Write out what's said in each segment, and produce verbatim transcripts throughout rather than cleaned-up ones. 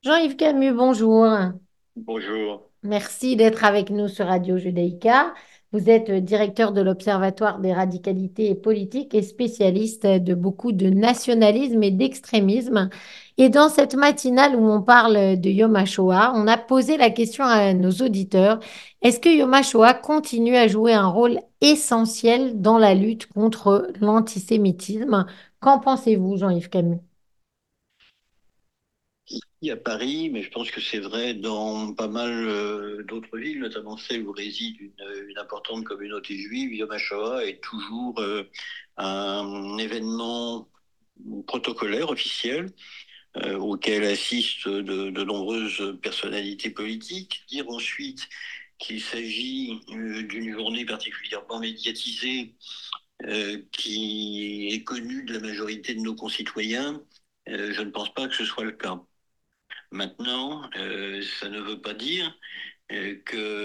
Jean-Yves Camus, bonjour. Bonjour. Merci d'être avec nous sur Radio Judaïka. Vous êtes euh, directeur de l'Observatoire des radicalités politiques et spécialiste de beaucoup de nationalisme et d'extrémisme. Et dans cette matinale où on parle de Yom HaShoah, on a posé la question à nos auditeurs, est-ce que Yom HaShoah continue à jouer un rôle essentiel dans la lutte contre l'antisémitisme? Qu'en pensez-vous, Jean-Yves Camus? Ici à Paris, mais je pense que c'est vrai dans pas mal euh, d'autres villes, notamment celles où réside une, une importante communauté juive. Yom HaShoah est toujours euh, un événement protocolaire officiel euh, auquel assistent de, de nombreuses personnalités politiques. Dire ensuite qu'il s'agit euh, d'une journée particulièrement médiatisée euh, qui est connue de la majorité de nos concitoyens, euh, je ne pense pas que ce soit le cas. Maintenant, euh, ça ne veut pas dire euh,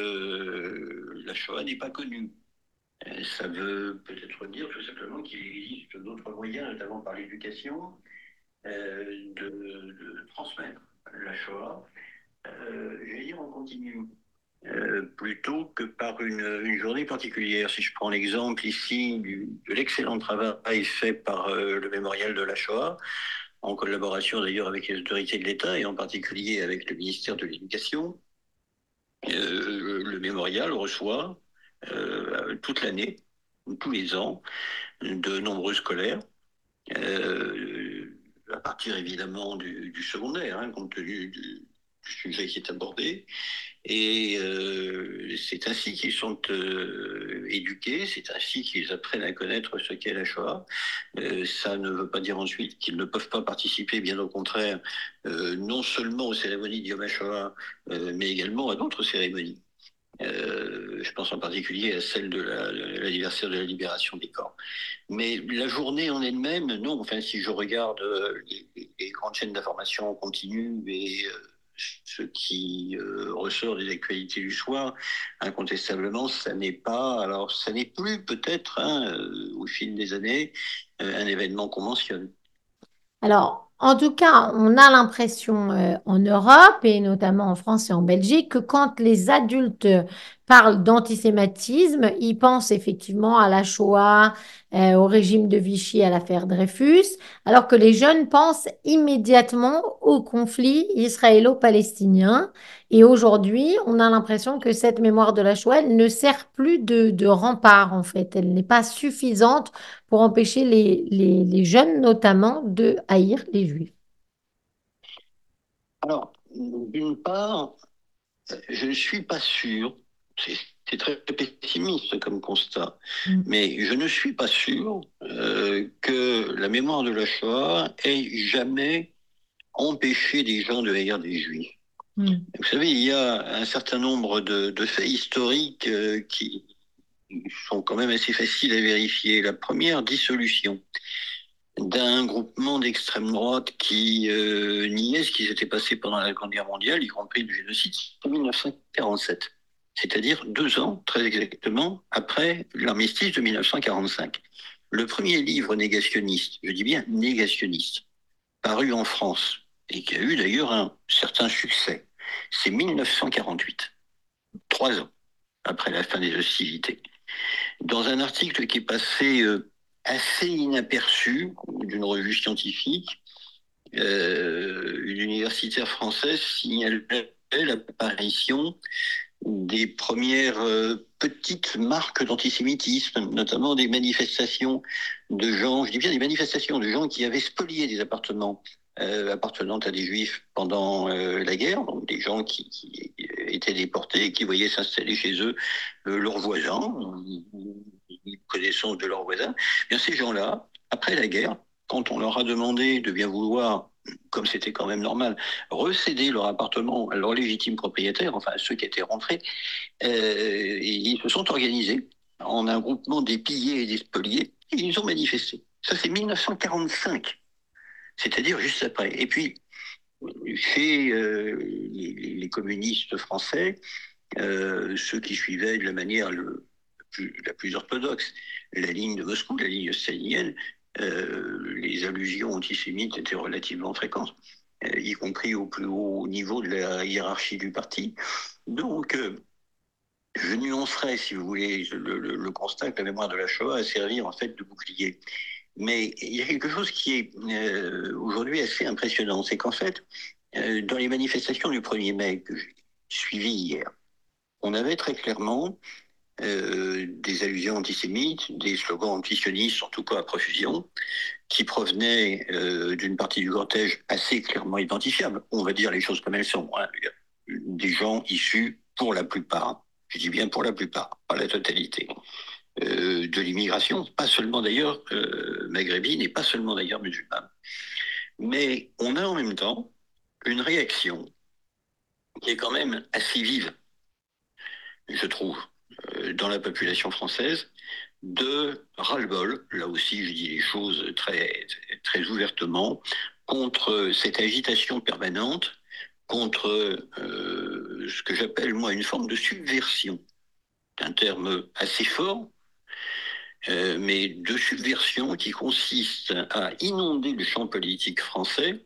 que la Shoah n'est pas connue. Euh, ça veut peut-être dire tout simplement qu'il existe d'autres moyens, notamment par l'éducation, euh, de, de transmettre la Shoah, euh, je vais dire en continu, euh, plutôt que par une, une journée particulière. Si je prends l'exemple ici du, de l'excellent travail fait par euh, le mémorial de la Shoah, en collaboration d'ailleurs avec les autorités de l'État et en particulier avec le ministère de l'Éducation, euh, le mémorial reçoit euh, toute l'année, tous les ans, de nombreux scolaires, euh, à partir évidemment du, du secondaire, hein, compte tenu du, du sujet qui est abordé. Et euh, c'est ainsi qu'ils sont euh, éduqués, c'est ainsi qu'ils apprennent à connaître ce qu'est la Shoah. Euh, ça ne veut pas dire ensuite qu'ils ne peuvent pas participer, bien au contraire, euh, non seulement aux cérémonies de Yom HaShoah, euh, mais également à d'autres cérémonies. Euh, je pense en particulier à celle de la- l'anniversaire de la libération des corps. Mais la journée en elle-même, non. Enfin, si je regarde euh, les, les grandes chaînes d'information en continu et euh, ce qui euh, ressort des actualités du soir, incontestablement, ça n'est pas, alors ça n'est plus peut-être, hein, euh, au fil des années, euh, un événement qu'on mentionne. Alors, en tout cas, on a l'impression euh, en Europe et notamment en France et en Belgique que quand les adultes parlent d'antisémitisme, ils pensent effectivement à la Shoah, euh, au régime de Vichy, à l'affaire Dreyfus, alors que les jeunes pensent immédiatement au conflit israélo-palestinien. Et aujourd'hui, on a l'impression que cette mémoire de la Shoah, elle ne sert plus de, de rempart, en fait. Elle n'est pas suffisante pour empêcher les, les, les jeunes notamment de haïr les juifs. Alors, d'une part, je ne suis pas sûr, c'est c'est très pessimiste comme constat, Mm. mais je ne suis pas sûr euh, que la mémoire de la Shoah ait jamais empêché des gens de haïr des juifs. Mm. Vous savez, il y a un certain nombre de, de faits historiques euh, qui sont quand même assez faciles à vérifier. La première, dissolution d'un groupement d'extrême droite qui euh, niait ce qui s'était passé pendant la Seconde Guerre mondiale, y compris le génocide, en mille neuf cent quarante-sept, c'est-à-dire deux ans, très exactement, après l'armistice de mille neuf cent quarante-cinq. Le premier livre négationniste, je dis bien négationniste, paru en France, et qui a eu d'ailleurs un certain succès, c'est mille neuf cent quarante-huit, trois ans après la fin des hostilités. Dans un article qui est passé euh, assez inaperçu d'une revue scientifique, euh, une universitaire française signalait l'apparition des premières euh, petites marques d'antisémitisme, notamment des manifestations de gens, je dis bien des manifestations de gens qui avaient spolié des appartements euh, appartenant à des juifs pendant euh, la guerre, donc des gens qui, qui étaient déportés et qui voyaient s'installer chez eux euh, leurs voisins, une connaissance de leurs voisins. Bien, ces gens-là, après la guerre, quand on leur a demandé de bien vouloir, comme c'était quand même normal, recéder leur appartement à leurs légitimes propriétaires, enfin à ceux qui étaient rentrés, euh, ils se sont organisés en un groupement des pillés et des spoliés, et ils ont manifesté. Ça, c'est mille neuf cent quarante-cinq, c'est-à-dire juste après. Et puis, chez euh, les, les communistes français, euh, ceux qui suivaient de la manière le, plus, la plus orthodoxe la ligne de Moscou, la ligne stalinienne, euh, les allusions antisémites étaient relativement fréquentes. euh, y compris au plus haut niveau de la hiérarchie du parti. Donc, euh, je nuancerais, si vous voulez, le, le, le constat que la mémoire de la Shoah a servi en fait de bouclier. Mais il y a quelque chose qui est euh, aujourd'hui assez impressionnant, c'est qu'en fait, euh, dans les manifestations du premier mai que j'ai suivies hier, on avait très clairement euh, des allusions antisémites, des slogans antisionistes, en tout cas à profusion, qui provenaient euh, d'une partie du cortège assez clairement identifiable. On va dire les choses comme elles sont. Hein. Des gens issus, pour la plupart, je dis bien pour la plupart, pas la totalité, euh, de l'immigration, pas seulement d'ailleurs euh, maghrébine et pas seulement d'ailleurs musulmane. Mais on a en même temps une réaction qui est quand même assez vive, je trouve, euh, dans la population française, de ras-le-bol, là aussi je dis les choses très, très ouvertement, contre cette agitation permanente, contre euh, ce que j'appelle moi une forme de subversion. C'est un terme assez fort, euh, mais de subversion qui consiste à inonder le champ politique français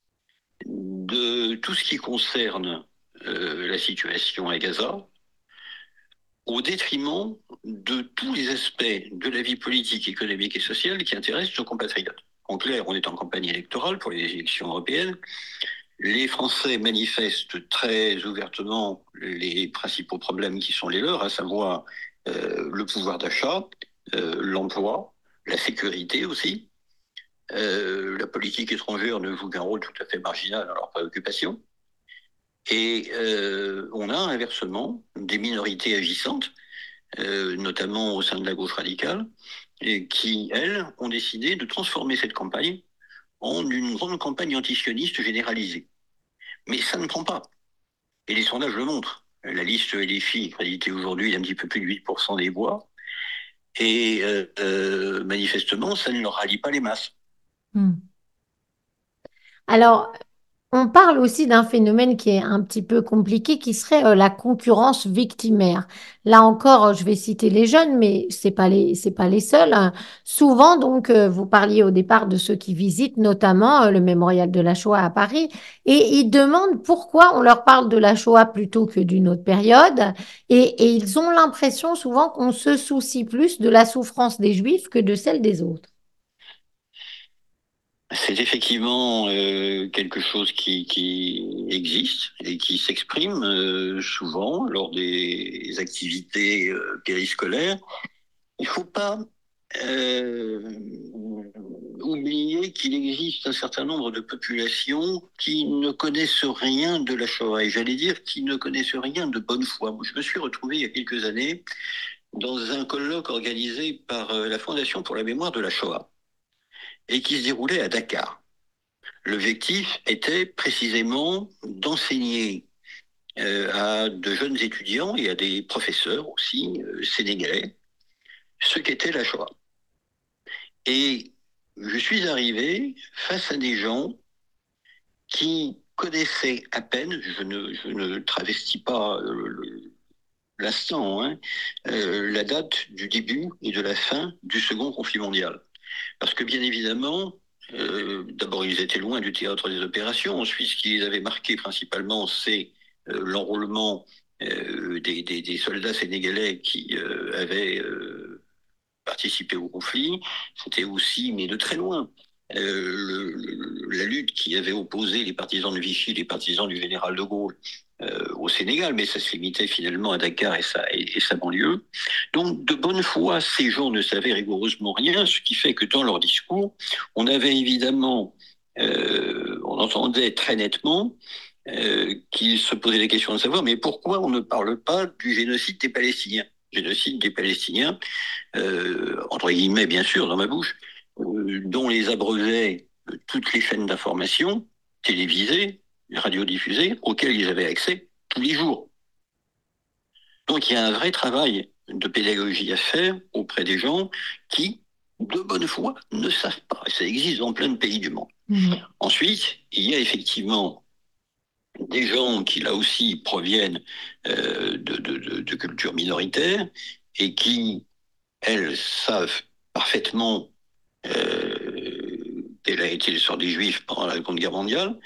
de tout ce qui concerne euh, la situation à Gaza, au détriment de tous les aspects de la vie politique, économique et sociale qui intéressent nos compatriotes. En clair, on est en campagne électorale pour les élections européennes. Les Français manifestent très ouvertement les principaux problèmes qui sont les leurs, à savoir euh, le pouvoir d'achat, euh, l'emploi, la sécurité aussi. Euh, la politique étrangère ne joue qu'un rôle tout à fait marginal dans leurs préoccupations. Et euh, on a inversement des minorités agissantes, euh, notamment au sein de la gauche radicale, et qui, elles, ont décidé de transformer cette campagne en une grande campagne antisioniste généralisée. Mais ça ne prend pas. Et les sondages le montrent. La liste L F I est créditée aujourd'hui d'un petit peu plus de huit pour cent des voix. Et euh, euh, manifestement, ça ne leur rallie pas les masses. Hmm. Alors, on parle aussi d'un phénomène qui est un petit peu compliqué, qui serait euh, la concurrence victimaire. Là encore, euh, je vais citer les jeunes, mais c'est pas les, c'est pas les seuls, hein. Souvent, donc, euh, vous parliez au départ de ceux qui visitent, notamment euh, le mémorial de la Shoah à Paris, et ils demandent pourquoi on leur parle de la Shoah plutôt que d'une autre période, et, et ils ont l'impression souvent qu'on se soucie plus de la souffrance des Juifs que de celle des autres. C'est effectivement euh, quelque chose qui, qui existe et qui s'exprime euh, souvent lors des activités euh, périscolaires. Il ne faut pas euh, oublier qu'il existe un certain nombre de populations qui ne connaissent rien de la Shoah, et j'allais dire qui ne connaissent rien de bonne foi. Moi, je me suis retrouvé il y a quelques années dans un colloque organisé par euh, la Fondation pour la mémoire de la Shoah et qui se déroulait à Dakar. L'objectif était précisément d'enseigner euh, à de jeunes étudiants et à des professeurs aussi euh, sénégalais ce qu'était la Shoah. Et je suis arrivé face à des gens qui connaissaient à peine, je ne, je ne travestis pas euh, l'instant, hein, euh, la date du début et de la fin du second conflit mondial. Parce que bien évidemment, euh, d'abord ils étaient loin du théâtre des opérations, ensuite ce qui les avait marqués principalement, c'est euh, l'enrôlement euh, des, des, des, soldats sénégalais qui euh, avaient euh, participé au conflit. C'était aussi, mais de très loin, euh, le, le, la lutte qui avait opposé les partisans de Vichy, les partisans du général de Gaulle euh, au Sénégal, mais ça se limitait finalement à Dakar et sa, et, et sa banlieue. Donc, de bonne foi, ces gens ne savaient rigoureusement rien, ce qui fait que dans leur discours, on avait évidemment, euh, on entendait très nettement euh, qu'ils se posaient la question de savoir, mais pourquoi on ne parle pas du génocide des Palestiniens? Génocide des Palestiniens, euh, entre guillemets bien sûr dans ma bouche, euh, dont les abreuvaient euh, toutes les chaînes d'information télévisées, radiodiffusées, auxquelles ils avaient accès tous les jours. Donc il y a un vrai travail de pédagogie à faire auprès des gens qui, de bonne foi, ne savent pas. Et ça existe dans plein de pays du monde. Ouais. Ensuite, il y a effectivement des gens qui, là aussi, proviennent euh, de, de, de, de cultures minoritaires et qui, elles, savent parfaitement euh, quel a été le sort des Juifs pendant la Seconde Guerre mondiale,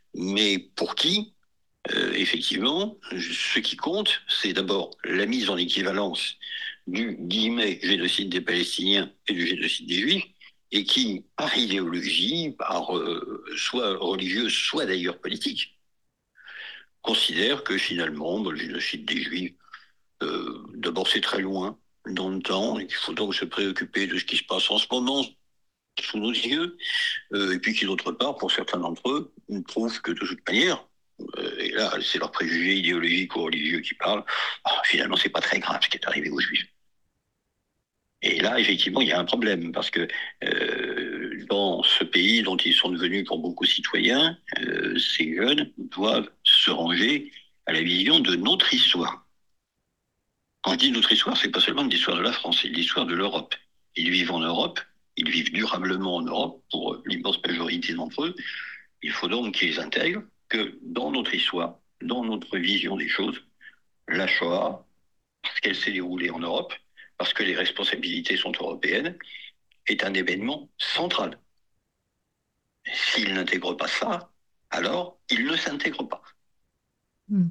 Mais pour qui? Euh, effectivement, ce qui compte, c'est d'abord la mise en équivalence du guillemet génocide des Palestiniens et du génocide des Juifs, et qui, par idéologie, par euh, soit religieuse, soit d'ailleurs politique, considère que finalement, le génocide des Juifs, euh, d'abord c'est très loin dans le temps, et qu'il faut donc se préoccuper de ce qui se passe en ce moment sous nos yeux, euh, et puis qui d'autre part, pour certains d'entre eux, prouvent que de toute manière, euh, et là c'est leur préjugé idéologique ou religieux qui parlent, ah, finalement c'est pas très grave ce qui est arrivé aux Juifs. Et là, effectivement, il y a un problème, parce que euh, dans ce pays dont ils sont devenus pour beaucoup citoyens, euh, ces jeunes doivent se ranger à la vision de notre histoire. Quand je dis notre histoire, c'est pas seulement l'histoire de la France, c'est l'histoire de l'Europe. Ils vivent en Europe, ils vivent durablement en Europe, pour l'immense majorité d'entre eux. Il faut donc qu'ils intègrent que dans notre histoire, dans notre vision des choses, la Shoah, parce qu'elle s'est déroulée en Europe, parce que les responsabilités sont européennes, est un événement central. S'ils n'intègrent pas ça, alors ils ne s'intègrent pas. Hmm.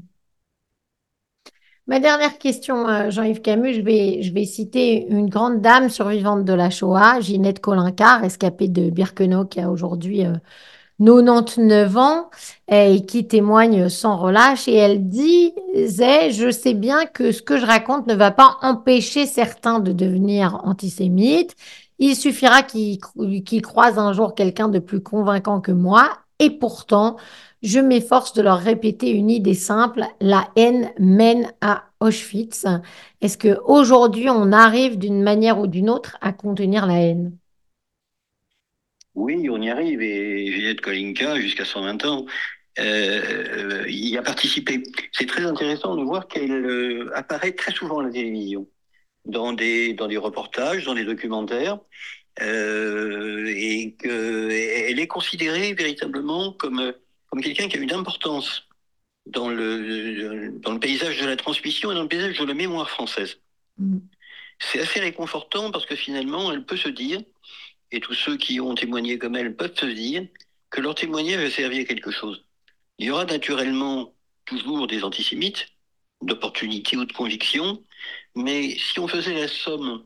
Ma dernière question, euh, Jean-Yves Camus, je vais, je vais citer une grande dame survivante de la Shoah, Ginette Kolinka, rescapée de Birkenau, qui a aujourd'hui euh, quatre-vingt-dix-neuf ans euh, et qui témoigne sans relâche. Et elle disait, je sais bien que ce que je raconte ne va pas empêcher certains de devenir antisémites. Il suffira qu'ils qu'ils croisent un jour quelqu'un de plus convaincant que moi. Et pourtant, je m'efforce de leur répéter une idée simple, la haine mène à Auschwitz. Est-ce qu'aujourd'hui, on arrive d'une manière ou d'une autre à contenir la haine? Oui, on y arrive, et Juliette Kolinka, jusqu'à cent vingt ans, euh, y a participé. C'est très intéressant de voir qu'elle euh, apparaît très souvent à la télévision, dans des, dans des reportages, dans des documentaires, euh, et qu'elle est considérée véritablement comme, comme quelqu'un qui a une importance dans le, dans le paysage de la transmission et dans le paysage de la mémoire française. C'est assez réconfortant parce que finalement, elle peut se dire, et tous ceux qui ont témoigné comme elle peuvent se dire, que leur témoignage a servi à quelque chose. Il y aura naturellement toujours des antisémites, d'opportunité ou de conviction, mais si on faisait la somme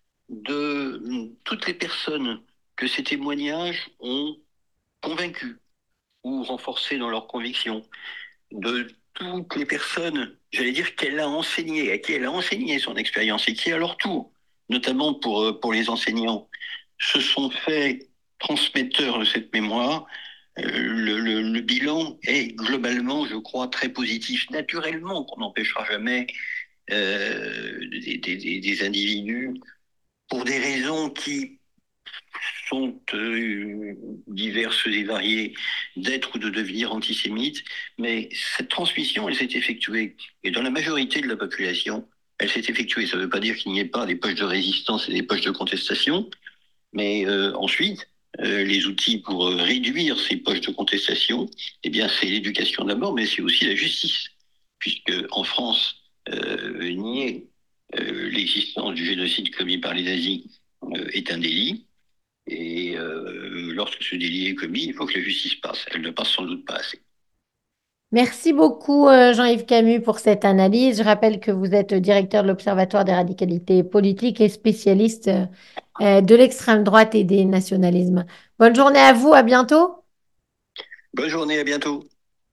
de toutes les personnes que ces témoignages ont convaincues ou renforcées dans leurs convictions, de toutes les personnes, j'allais dire, qu'elle a enseignées, à qui elle a enseigné son expérience et qui, à leur tour, notamment pour, euh, pour les enseignants, se sont fait transmetteurs de cette mémoire, euh, le, le, le bilan est globalement, je crois, très positif. Naturellement, qu'on n'empêchera jamais euh, des, des, des individus, pour des raisons qui sont euh, diverses et variées, d'être ou de devenir antisémites, mais cette transmission, elle s'est effectuée, et dans la majorité de la population, elle s'est effectuée. Ça ne veut pas dire qu'il n'y ait pas des poches de résistance et des poches de contestation, mais euh, ensuite, euh, les outils pour euh, réduire ces poches de contestation, eh bien, c'est l'éducation d'abord, mais c'est aussi la justice, puisque en France, euh, nier euh, l'existence du génocide commis par les nazis euh, est un délit. Et euh, lorsque ce délit est commis, il faut que la justice passe. Elle ne passe sans doute pas assez. Merci beaucoup, euh, Jean-Yves Camus, pour cette analyse. Je rappelle que vous êtes directeur de l'Observatoire des radicalités politiques et spécialiste euh, euh, de l'extrême droite et des nationalismes. Bonne journée à vous, à bientôt. Bonne journée, à bientôt.